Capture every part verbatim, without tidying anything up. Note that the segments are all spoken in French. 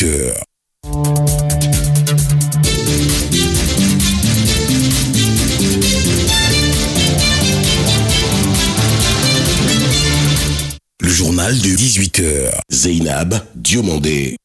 heures. Le journal de dix-huit heures. Zeynab Diomandé.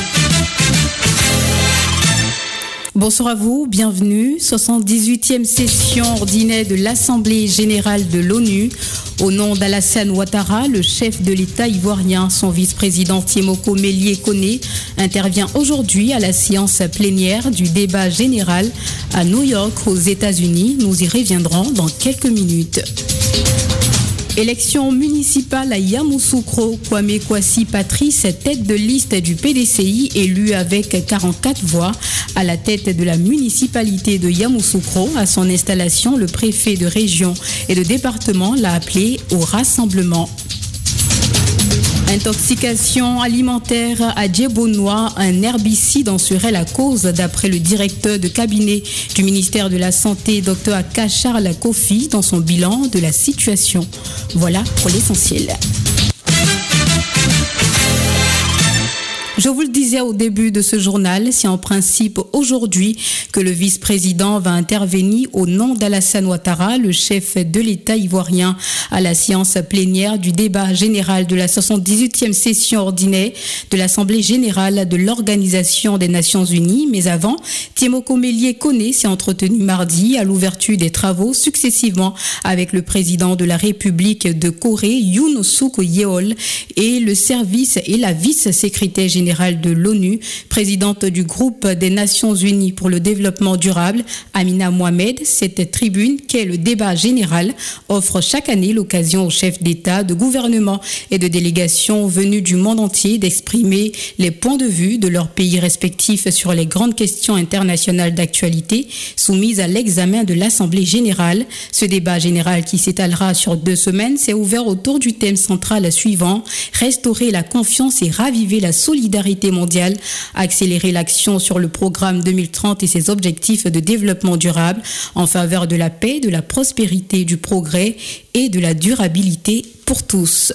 Bonsoir à vous, bienvenue. soixante-dix-huitième session ordinaire de l'Assemblée générale de l'ONU. Au nom d'Alassane Ouattara, le chef de l'État ivoirien, son vice-président Tiemoko Melie Kone intervient aujourd'hui à la séance plénière du débat général à New York, aux États-Unis. Nous y reviendrons dans quelques minutes. Élection municipale à Yamoussoukro, Kwame Kwasi Patrice, tête de liste du P D C I, élu avec quarante-quatre voix à la tête de la municipalité de Yamoussoukro. À son installation, le préfet de région et de département l'a appelé au rassemblement. Intoxication alimentaire à Djebonois, un herbicide en serait la cause d'après le directeur de cabinet du ministère de la Santé, Dr Aka Charles Kofi, dans son bilan de la situation. Voilà pour l'essentiel. Je vous le disais au début de ce journal, c'est en principe aujourd'hui que le vice-président va intervenir au nom d'Alassane Ouattara, le chef de l'État ivoirien, à la séance plénière du débat général de la soixante-dix-huitième session ordinaire de l'Assemblée générale de l'Organisation des Nations Unies. Mais avant, Tiemoko Melie Kone s'est entretenu mardi à l'ouverture des travaux successivement avec le président de la République de Corée, Yoon Suk Yeol, et le service et la vice-secrétaire générale de l'ONU, présidente du groupe des Nations Unies pour le développement durable, Amina Mohamed. Cette tribune, qu'est le débat général, offre chaque année l'occasion aux chefs d'État, de gouvernement et de délégations venus du monde entier d'exprimer les points de vue de leurs pays respectifs sur les grandes questions internationales d'actualité soumises à l'examen de l'Assemblée générale. Ce débat général, qui s'étalera sur deux semaines, s'est ouvert autour du thème central suivant: restaurer la confiance et raviver la solidarité mondiale, accélérer l'action sur le programme deux mille trente et ses objectifs de développement durable en faveur de la paix, de la prospérité, du progrès et de la durabilité pour tous.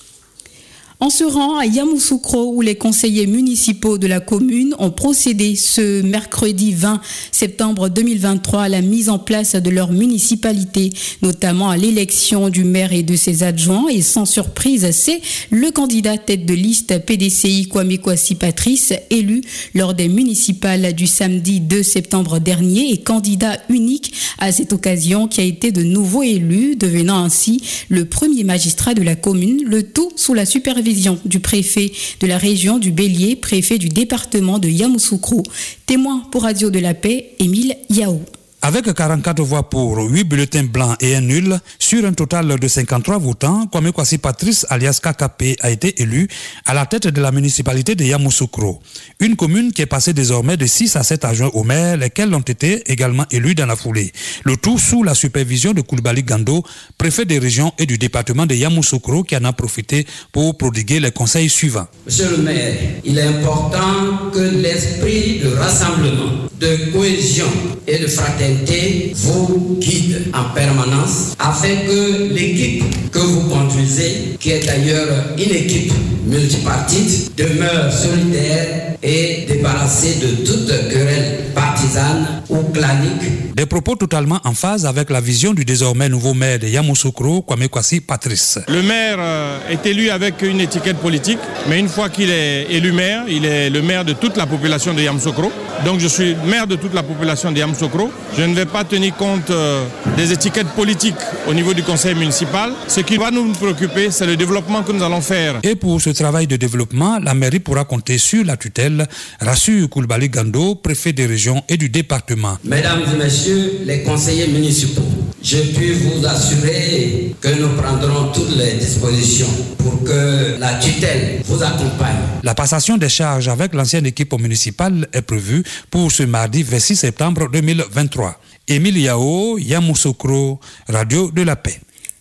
On se rend à Yamoussoukro, où les conseillers municipaux de la commune ont procédé ce mercredi vingt septembre deux mille vingt-trois à la mise en place de leur municipalité, notamment à l'élection du maire et de ses adjoints. Et sans surprise, c'est le candidat tête de liste P D C I, Kwame Kwasi Patrice, élu lors des municipales du samedi deux septembre dernier et candidat unique à cette occasion, qui a été de nouveau élu, devenant ainsi le premier magistrat de la commune, le tout sous la supervision du préfet de la région du Bélier, préfet du département de Yamoussoukro. Témoin pour Radio de la Paix, Émile Yao. Avec quarante-quatre voix pour, huit bulletins blancs et un nul, sur un total de cinquante-trois votants, Kwame Kwasi Patrice, alias K K P, a été élu à la tête de la municipalité de Yamoussoukro. Une commune qui est passée désormais de six à sept adjoints au maire, lesquels ont été également élus dans la foulée. Le tout sous la supervision de Koulibaly Gando, préfet des régions et du département de Yamoussoukro, qui en a profité pour prodiguer les conseils suivants. Monsieur le maire, il est important que l'esprit de rassemblement, de cohésion et de fraternité vous guide en permanence, afin que l'équipe que vous conduisez, qui est d'ailleurs une équipe multipartite, demeure solidaire et débarrassée de toute querelle partisane ou clanique. Des propos totalement en phase avec la vision du désormais nouveau maire de Yamoussoukro, Kwame Kwasi Patrice. Le maire est élu avec une étiquette politique, mais une fois qu'il est élu maire, il est le maire de toute la population de Yamoussoukro. Donc je suis maire de toute la population de Yamoussoukro. Je ne vais pas tenir compte des étiquettes politiques au niveau du conseil municipal. Ce qui va nous préoccuper, c'est le développement que nous allons faire. Et pour ce travail de développement, la mairie pourra compter sur la tutelle, rassure Koulibaly Gando, préfet des régions et du département. Mesdames et messieurs les conseillers municipaux, je puis vous assurer que nous prendrons toutes les dispositions pour que la tutelle vous accompagne. La passation des charges avec l'ancienne équipe municipale est prévue pour ce mardi vingt-six septembre deux mille vingt-trois. Émile Yao, Yamoussoukro, Radio de la Paix.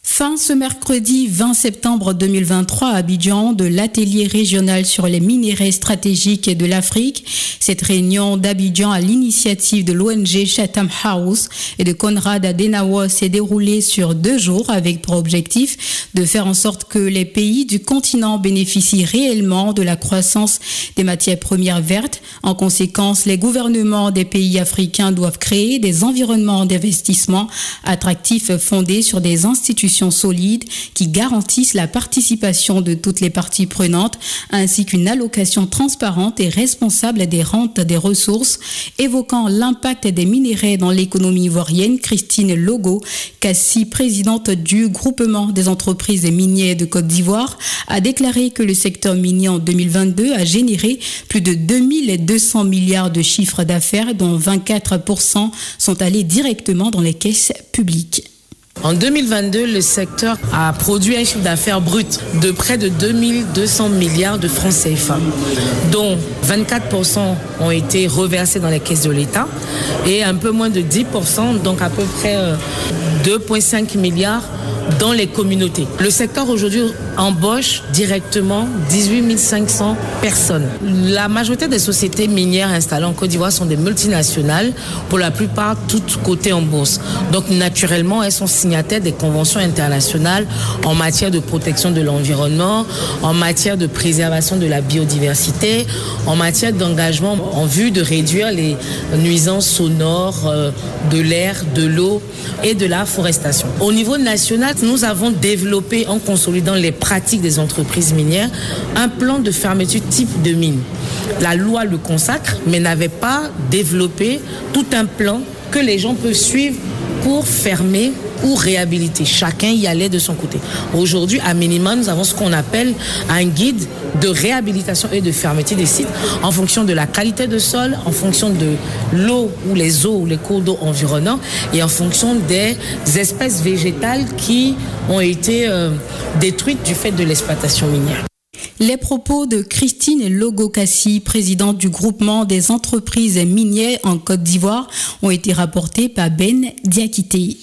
Fin ce mercredi vingt septembre deux mille vingt-trois à Abidjan de l'atelier régional sur les minéraux stratégiques de l'Afrique. Cette réunion d'Abidjan à l'initiative de l'O N G Chatham House et de Konrad Adenauer s'est déroulée sur deux jours avec pour objectif de faire en sorte que les pays du continent bénéficient réellement de la croissance des matières premières vertes. En conséquence, les gouvernements des pays africains doivent créer des environnements d'investissement attractifs fondés sur des institutions solides qui garantissent la participation de toutes les parties prenantes ainsi qu'une allocation transparente et responsable des rentes des ressources. Évoquant l'impact des minéraux dans l'économie ivoirienne, Christine Logo Kassi, présidente du groupement des entreprises minières de Côte d'Ivoire, a déclaré que le secteur minier en deux mille vingt-deux a généré plus de deux mille deux cents milliards de chiffres d'affaires dont vingt-quatre pour cent sont allés directement dans les caisses publiques. En deux mille vingt-deux, le secteur a produit un chiffre d'affaires brut de près de deux mille deux cents milliards de francs C F A, dont vingt-quatre pour cent ont été reversés dans les caisses de l'État et un peu moins de dix pour cent, donc à peu près deux virgule cinq milliards dans les communautés. Le secteur aujourd'hui embauche directement dix-huit mille cinq cents personnes. La majorité des sociétés minières installées en Côte d'Ivoire sont des multinationales, pour la plupart toutes cotées en bourse. Donc naturellement, elles sont signataires des conventions internationales en matière de protection de l'environnement, en matière de préservation de la biodiversité, en matière d'engagement en vue de réduire les nuisances sonores de l'air, de l'eau et de la forestation. Au niveau national, nous avons développé, en consolidant les pratiques des entreprises minières, un plan de fermeture type de mine. La loi le consacre, mais n'avait pas développé tout un plan que les gens peuvent suivre pour fermer ou réhabiliter. Chacun y allait de son côté. Aujourd'hui, à minima, nous avons ce qu'on appelle un guide de réhabilitation et de fermeture des sites en fonction de la qualité de sol, en fonction de l'eau ou les eaux ou les cours d'eau environnants et en fonction des espèces végétales qui ont été euh, détruites du fait de l'exploitation minière. Les propos de Christine Logo Kassi, présidente du groupement des entreprises minières en Côte d'Ivoire, ont été rapportés par Ben Diakité.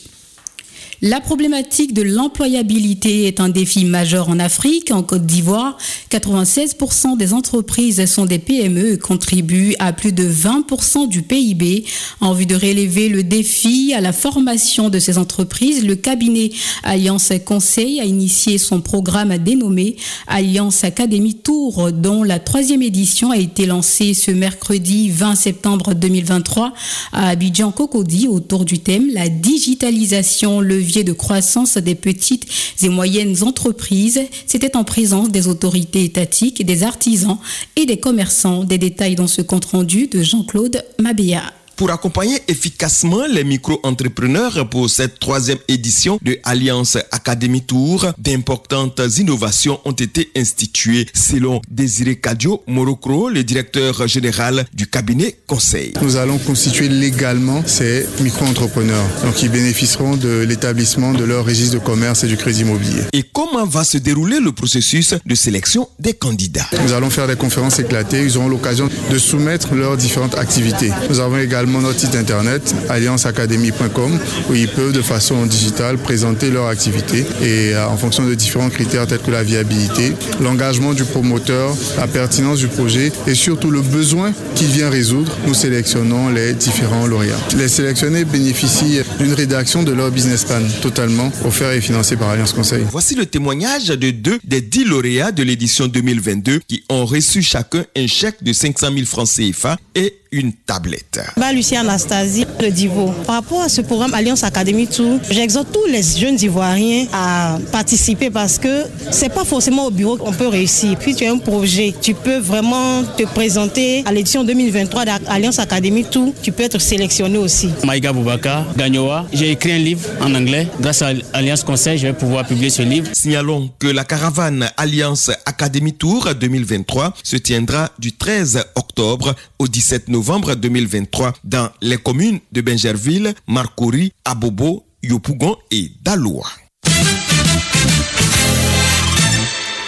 La problématique de l'employabilité est un défi majeur en Afrique. En Côte d'Ivoire, quatre-vingt-seize pour cent des entreprises sont des P M E et contribuent à plus de vingt pour cent du P I B. En vue de relever le défi à la formation de ces entreprises, le cabinet Alliance Conseil a initié son programme dénommé Alliance Academy Tour, dont la troisième édition a été lancée ce mercredi vingt septembre deux mille vingt-trois à Abidjan-Cocody autour du thème « La digitalisation, levier de croissance des petites et moyennes entreprises ». C'était en présence des autorités étatiques, des artisans et des commerçants. Des détails dans ce compte-rendu de Jean-Claude Mabéa. Pour accompagner efficacement les micro-entrepreneurs pour cette troisième édition de Alliance Academy Tour, d'importantes innovations ont été instituées selon Désiré Kadio Morokro, le directeur général du cabinet Conseil. Nous allons constituer légalement ces micro-entrepreneurs, donc ils bénéficieront de l'établissement de leur registre de commerce et du crédit immobilier. Et comment va se dérouler le processus de sélection des candidats? Nous allons faire des conférences éclatées, ils auront l'occasion de soumettre leurs différentes activités. Nous avons également notre site internet alliance academy point com où ils peuvent de façon digitale présenter leur activité et en fonction de différents critères tels que la viabilité, l'engagement du promoteur, la pertinence du projet et surtout le besoin qu'il vient résoudre, nous sélectionnons les différents lauréats. Les sélectionnés bénéficient d'une rédaction de leur business plan totalement offert et financé par Alliance Conseil. Voici le témoignage de deux des dix lauréats de l'édition deux mille vingt-deux qui ont reçu chacun un chèque de cinq cent mille francs C F A et une tablette. Bah, Lucie Anastasie, le Divo. Par rapport à ce programme Alliance Academy Tour, j'exhorte tous les jeunes Ivoiriens à participer parce que c'est pas forcément au bureau qu'on peut réussir. Puis tu as un projet, tu peux vraiment te présenter à l'édition deux mille vingt-trois d'Alliance Academy Tour, tu peux être sélectionné aussi. Maïga Boubaka, Gagnoa, j'ai écrit un livre en anglais. Grâce à Alliance Conseil, je vais pouvoir publier ce livre. Signalons que la caravane Alliance Academy Tour deux mille vingt-trois se tiendra du treize octobre au dix-sept novembre deux mille vingt-trois dans les communes de Benjerville, Marcory, Abobo, Yopougon et Daloa.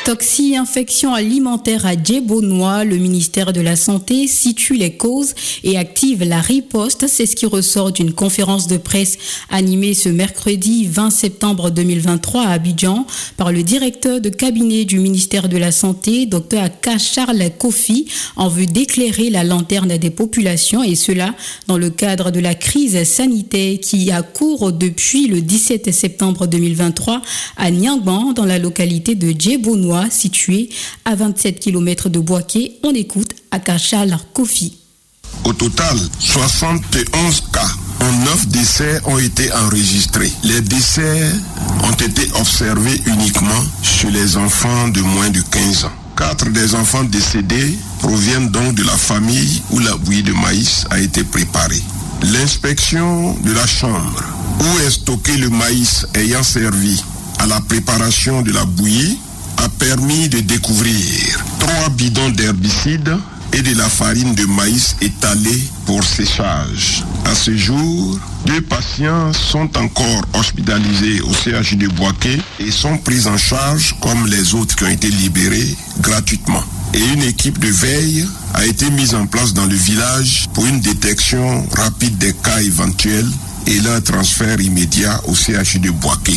Toxi-infection alimentaire à Djebonois, le ministère de la Santé situe les causes et active la riposte. C'est ce qui ressort d'une conférence de presse animée ce mercredi vingt septembre deux mille vingt-trois à Abidjan par le directeur de cabinet du ministère de la Santé, Dr Aka Charles Kofi, en vue d'éclairer la lanterne des populations, et cela dans le cadre de la crise sanitaire qui a cours depuis le dix-sept septembre deux mille vingt-trois à Nyangban, dans la localité de Djebonois, situé à vingt-sept kilomètres de Boaké. On écoute Aka Charles Kofi. Au total, soixante et onze cas en neuf décès ont été enregistrés. Les décès ont été observés uniquement chez les enfants de moins de quinze ans. Quatre des enfants décédés proviennent donc de la famille où la bouillie de maïs a été préparée. L'inspection de la chambre où est stocké le maïs ayant servi à la préparation de la bouillie a permis de découvrir trois bidons d'herbicide et de la farine de maïs étalée pour séchage. À ce jour, deux patients sont encore hospitalisés au C H U de Boaké et sont pris en charge comme les autres qui ont été libérés gratuitement. Et une équipe de veille a été mise en place dans le village pour une détection rapide des cas éventuels et leur transfert immédiat au C H U de Boaké.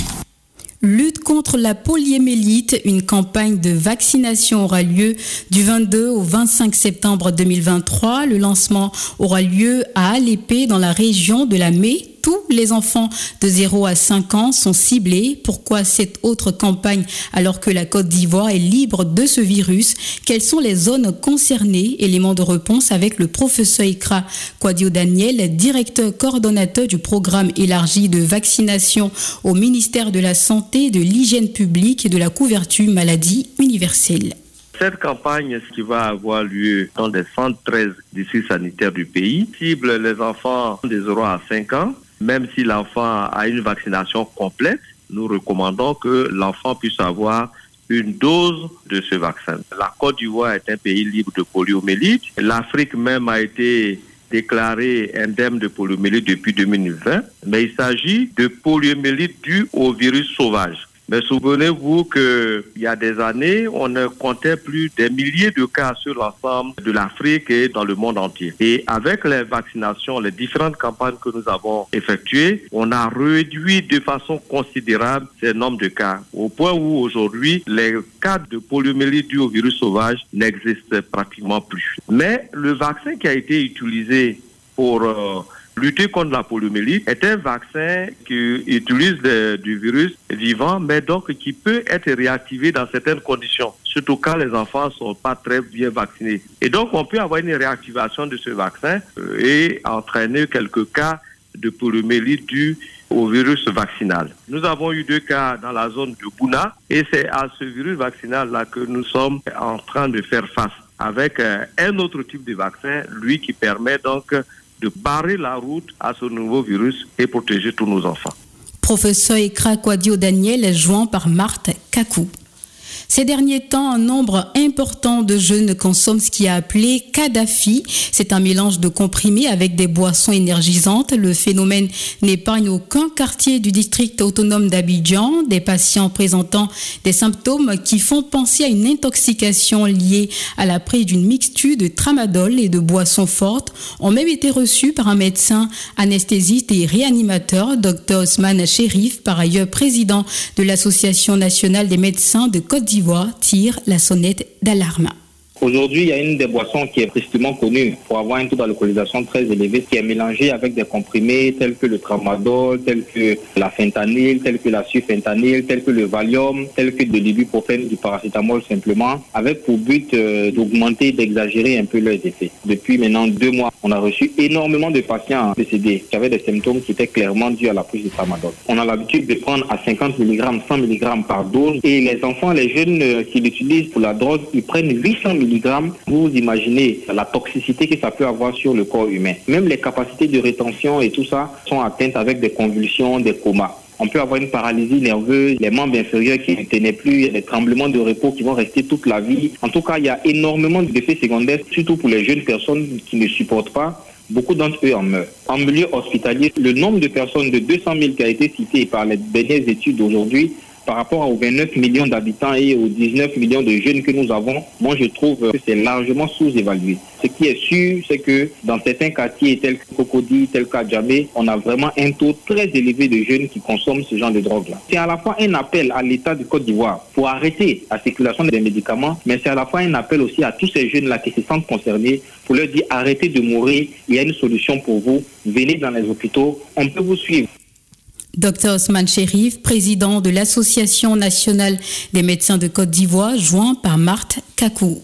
Lutte contre la poliomyélite, une campagne de vaccination aura lieu du vingt-deux au vingt-cinq septembre deux mille vingt-trois. Le lancement aura lieu à Alépé, dans la région de la Mé. Tous les enfants de zéro à cinq ans sont ciblés. Pourquoi cette autre campagne alors que la Côte d'Ivoire est libre de ce virus? Quelles sont les zones concernées? Élément de réponse avec le professeur Ikra Kwadio Daniel, directeur coordonnateur du programme élargi de vaccination au ministère de la Santé, de l'Hygiène publique et de la couverture maladie universelle. Cette campagne qui va avoir lieu dans les cent treize districts sanitaires du pays cible les enfants de zéro à cinq ans. Même si l'enfant a une vaccination complète, nous recommandons que l'enfant puisse avoir une dose de ce vaccin. La Côte d'Ivoire est un pays libre de poliomyélite. L'Afrique même a été déclarée indemne de poliomyélite depuis deux mille vingt, mais il s'agit de poliomyélite due au virus sauvage. Mais souvenez-vous qu'il y a des années, on ne comptait plus des milliers de cas sur l'ensemble de l'Afrique et dans le monde entier. Et avec les vaccinations, les différentes campagnes que nous avons effectuées, on a réduit de façon considérable ces nombres de cas, au point où aujourd'hui, les cas de poliomyélite due au virus sauvage n'existent pratiquement plus. Mais le vaccin qui a été utilisé pour euh, lutter contre la poliomyélite est un vaccin qui utilise de, du virus vivant, mais donc qui peut être réactivé dans certaines conditions, surtout quand les enfants ne sont pas très bien vaccinés. Et donc, on peut avoir une réactivation de ce vaccin euh, et entraîner quelques cas de poliomyélite due au virus vaccinal. Nous avons eu deux cas dans la zone de Bouna, et c'est à ce virus vaccinal-là que nous sommes en train de faire face, avec euh, un autre type de vaccin, lui qui permet donc de barrer la route à ce nouveau virus et protéger tous nos enfants. Professeur Ikra Kwadio Daniel, joint par Marthe Kakou. Ces derniers temps, un nombre important de jeunes consomment ce qui est appelé Kadhafi. C'est un mélange de comprimés avec des boissons énergisantes. Le phénomène n'épargne aucun quartier du district autonome d'Abidjan. Des patients présentant des symptômes qui font penser à une intoxication liée à la prise d'une mixture de tramadol et de boissons fortes ont même été reçus par un médecin anesthésiste et réanimateur, Dr Ousmane Chérif, par ailleurs président de l'Association nationale des médecins de Côte d'Ivoire, tire la sonnette d'alarme. Aujourd'hui, il y a une des boissons qui est tristement connue pour avoir un taux d'alcoolisation très élevé, qui est mélangé avec des comprimés tels que le tramadol, tels que la fentanyl, tels que la sulfentanyl, tels que le Valium, tels que de l'ibuprofène, du paracétamol simplement, avec pour but euh, d'augmenter, d'exagérer un peu leurs effets. Depuis maintenant deux mois, on a reçu énormément de patients décédés qui avaient des symptômes qui étaient clairement dus à la prise de tramadol. On a l'habitude de prendre à cinquante milligrammes, cent milligrammes par dose, et les enfants, les jeunes euh, qui l'utilisent pour la drogue, ils prennent huit cents milligrammes. Vous imaginez la toxicité que ça peut avoir sur le corps humain. Même les capacités de rétention et tout ça sont atteintes avec des convulsions, des comas. On peut avoir une paralysie nerveuse, les membres inférieurs qui ne tenaient plus, des tremblements de repos qui vont rester toute la vie. En tout cas, il y a énormément d'effets secondaires, surtout pour les jeunes personnes qui ne supportent pas. Beaucoup d'entre eux en meurent. En milieu hospitalier, le nombre de personnes de deux cent mille qui a été cité par les dernières études d'aujourd'hui par rapport aux vingt-neuf millions d'habitants et aux dix-neuf millions de jeunes que nous avons, moi je trouve que c'est largement sous-évalué. Ce qui est sûr, c'est que dans certains quartiers tels que Cocody, tels qu'Adjamé, on a vraiment un taux très élevé de jeunes qui consomment ce genre de drogue-là. C'est à la fois un appel à l'État de Côte d'Ivoire pour arrêter la circulation des médicaments, mais c'est à la fois un appel aussi à tous ces jeunes-là qui se sentent concernés pour leur dire arrêtez de mourir, il y a une solution pour vous, venez dans les hôpitaux, on peut vous suivre. Docteur Osman Chérif, président de l'Association nationale des médecins de Côte d'Ivoire, joint par Marthe Kakou.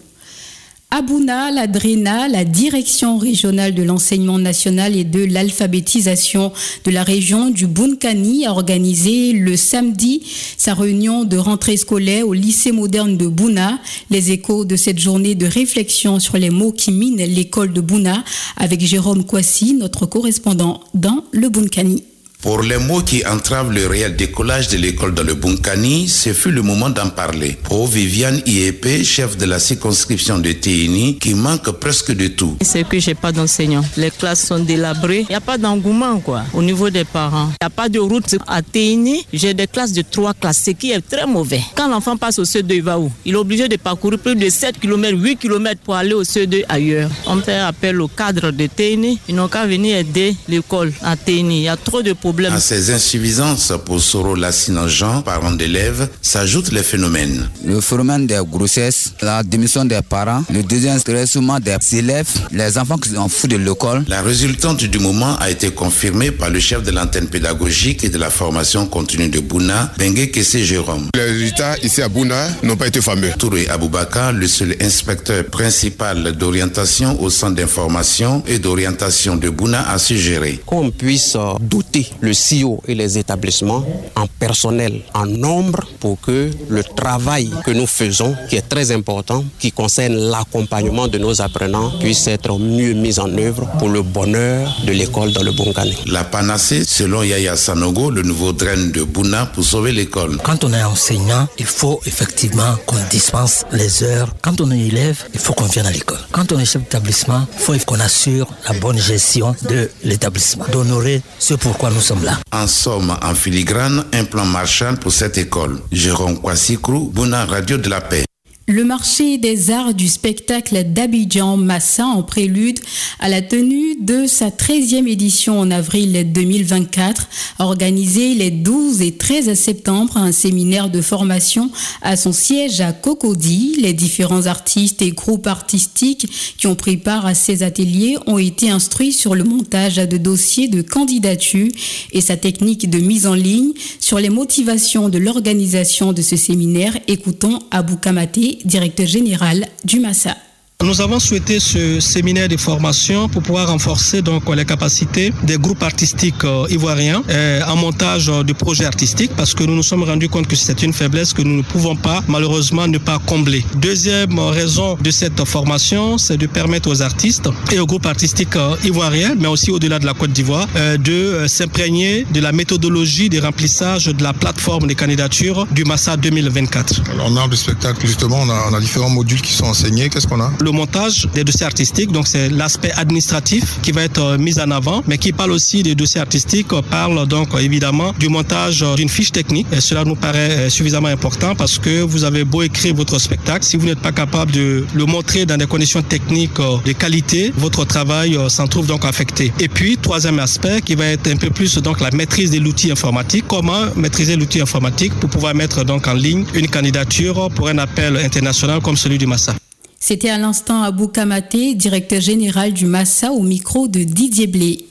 À Bouna, la DRENA, la Direction régionale de l'enseignement national et de l'alphabétisation de la région du Bounkani, a organisé le samedi sa réunion de rentrée scolaire au lycée moderne de Bouna. Les échos de cette journée de réflexion sur les mots qui minent l'école de Bouna avec Jérôme Kouassi, notre correspondant dans le Bounkani. Pour les mots qui entravent le réel décollage de l'école dans le Bounkani, ce fut le moment d'en parler. Pour Viviane Iepé, chef de la circonscription de Téini, qui manque presque de tout. C'est que j'ai pas d'enseignants. Les classes sont délabrées. Il n'y a pas d'engouement, quoi, au niveau des parents. Il n'y a pas de route. À Téini, j'ai des classes de trois classes, ce qui est très mauvais. Quand l'enfant passe au C E deux, il va où? Il est obligé de parcourir plus de sept kilomètres, huit kilomètres pour aller au C E deux ailleurs. On fait appel au cadre de Téini. Ils n'ont qu'à venir aider l'école à Téini. Il y a trop de problèmes. À ces insuffisances pour Soro Lassina Jean, parents d'élèves, s'ajoutent les phénomènes. Le phénomène des grossesses, la démission des parents, le désintéressement des élèves, les enfants qui s'en foutent de l'école. La résultante du moment a été confirmée par le chef de l'antenne pédagogique et de la formation continue de Bouna, Bengue Kessé Jérôme. Les résultats ici à Bouna n'ont pas été fameux. Touré Aboubakar, le seul inspecteur principal d'orientation au centre d'information et d'orientation de Bouna, a suggéré qu'on puisse doter le C I O et les établissements en personnel, en nombre, pour que le travail que nous faisons, qui est très important, qui concerne l'accompagnement de nos apprenants, puisse être mieux mis en œuvre pour le bonheur de l'école dans le Bounkani. La panacée, selon Yaya Sanogo, le nouveau drain de Bouna, pour sauver l'école. Quand on est enseignant, il faut effectivement qu'on dispense les heures. Quand on est élève, il faut qu'on vienne à l'école. Quand on est chef d'établissement, il faut qu'on assure la bonne gestion de l'établissement, d'honorer ce pourquoi nous sommes là. En somme, en filigrane, un plan Marshall pour cette école. Jérôme Kouassikrou, Bouna, Radio de la Paix. Le marché des arts du spectacle d'Abidjan Massa en prélude à la tenue de sa treizième édition en avril deux mille vingt-quatre, a organisé les douze et treize septembre un séminaire de formation à son siège à Cocody. Les différents artistes et groupes artistiques qui ont pris part à ces ateliers ont été instruits sur le montage de dossiers de candidature et sa technique de mise en ligne. Sur les motivations de l'organisation de ce séminaire, écoutons Abou Kamaté, directeur général du Massa. Nous avons souhaité ce séminaire de formation pour pouvoir renforcer donc les capacités des groupes artistiques euh, ivoiriens euh, en montage euh, de projets artistiques, parce que nous nous sommes rendus compte que c'est une faiblesse que nous ne pouvons pas malheureusement ne pas combler. Deuxième raison de cette formation, c'est de permettre aux artistes et aux groupes artistiques euh, ivoiriens, mais aussi au-delà de la Côte d'Ivoire, euh, de euh, s'imprégner de la méthodologie de remplissage de la plateforme des candidatures du Massa deux mille vingt-quatre. Alors, en art de spectacle, justement, on a, on a différents modules qui sont enseignés. Qu'est-ce qu'on a? Le montage des dossiers artistiques, donc c'est l'aspect administratif qui va être euh, mis en avant, mais qui parle aussi des dossiers artistiques, euh, parle donc euh, évidemment du montage euh, d'une fiche technique. Et cela nous paraît euh, suffisamment important parce que vous avez beau écrire votre spectacle, si vous n'êtes pas capable de le montrer dans des conditions techniques euh, de qualité, votre travail euh, s'en trouve donc affecté. Et puis, troisième aspect qui va être un peu plus donc la maîtrise de l'outil informatique. Comment maîtriser l'outil informatique pour pouvoir mettre donc en ligne une candidature pour un appel international comme celui du Massa. C'était à l'instant Abou Kamaté, directeur général du Massa, au micro de Didier Blé.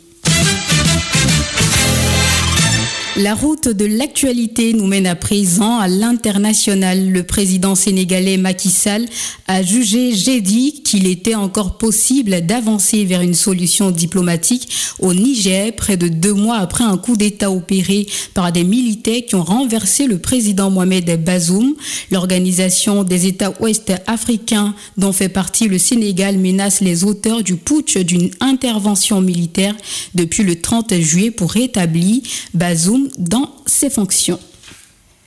La route de l'actualité nous mène à présent à l'international. Le président sénégalais Macky Sall a jugé jeudi qu'il était encore possible d'avancer vers une solution diplomatique au Niger, près de deux mois après un coup d'État opéré par des militaires qui ont renversé le président Mohamed Bazoum. L'organisation des États ouest africains, dont fait partie le Sénégal, menace les auteurs du putsch d'une intervention militaire depuis le trente juillet pour rétablir Bazoum dans ses fonctions.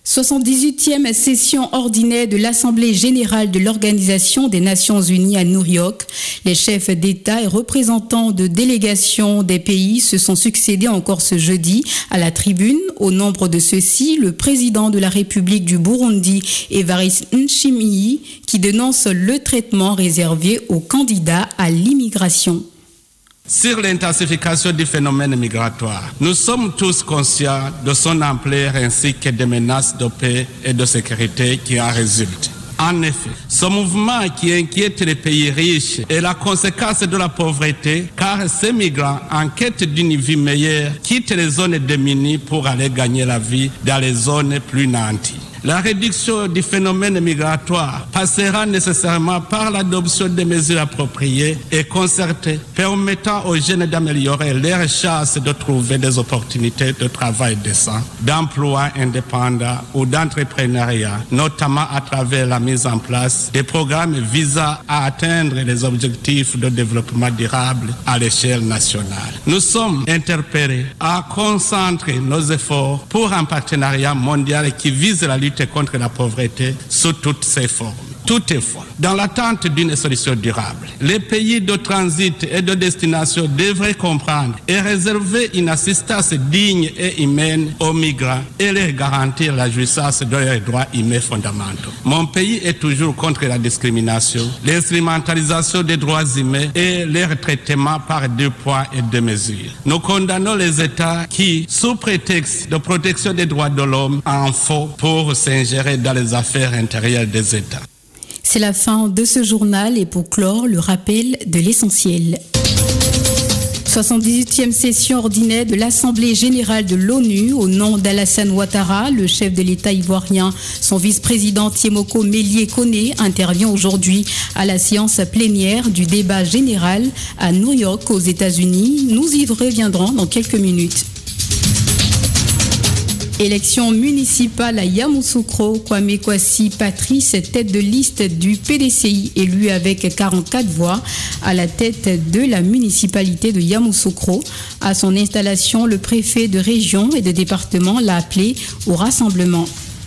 soixante-dix-huitième session ordinaire de l'Assemblée générale de l'Organisation des Nations Unies à New York. Les chefs d'État et représentants de délégations des pays se sont succédés encore ce jeudi à la tribune. Au nombre de ceux-ci, le président de la République du Burundi, Evariste Ndayishimiye, qui dénonce le traitement réservé aux candidats à l'immigration. Sur l'intensification du phénomène migratoire, nous sommes tous conscients de son ampleur ainsi que des menaces de paix et de sécurité qui en résultent. En effet, ce mouvement qui inquiète les pays riches est la conséquence de la pauvreté, car ces migrants en quête d'une vie meilleure quittent les zones démunies pour aller gagner la vie dans les zones plus nanties. La réduction du phénomène migratoire passera nécessairement par l'adoption de mesures appropriées et concertées permettant aux jeunes d'améliorer leurs chances de trouver des opportunités de travail décent, d'emploi indépendant ou d'entrepreneuriat, notamment à travers la mise en place des programmes visant à atteindre les objectifs de développement durable à l'échelle nationale. Nous sommes interpellés à concentrer nos efforts pour un partenariat mondial qui vise la lutte contre la pauvreté sous toutes ses formes. Toutefois, dans l'attente d'une solution durable, les pays de transit et de destination devraient comprendre et réserver une assistance digne et humaine aux migrants et leur garantir la jouissance de leurs droits humains fondamentaux. Mon pays est toujours contre la discrimination, l'instrumentalisation des droits humains et leur traitement par deux poids et deux mesures. Nous condamnons les États qui, sous prétexte de protection des droits de l'homme, en font pour s'ingérer dans les affaires intérieures des États. C'est la fin de ce journal et pour clore, le rappel de l'essentiel. soixante-dix-huitième session ordinaire de l'Assemblée générale de l'ONU au nom d'Alassane Ouattara, le chef de l'État ivoirien. Son vice-président Thiemoko Mélié Koné intervient aujourd'hui à la séance plénière du débat général à New York aux États-Unis. Nous y reviendrons dans quelques minutes. Élection municipale à Yamoussoukro, Kwame Kwasi Patrice, tête de liste du P D C I, élu avec quarante-quatre voix à la tête de la municipalité de Yamoussoukro. À son installation, le préfet de région et de département l'a appelé au rassemblement.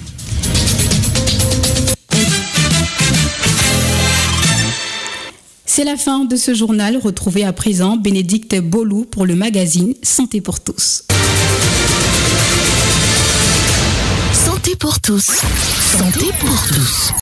C'est la fin de ce journal. Retrouvez à présent Bénédicte Bolou pour le magazine Santé pour tous. Santé pour tous. Santé pour tous.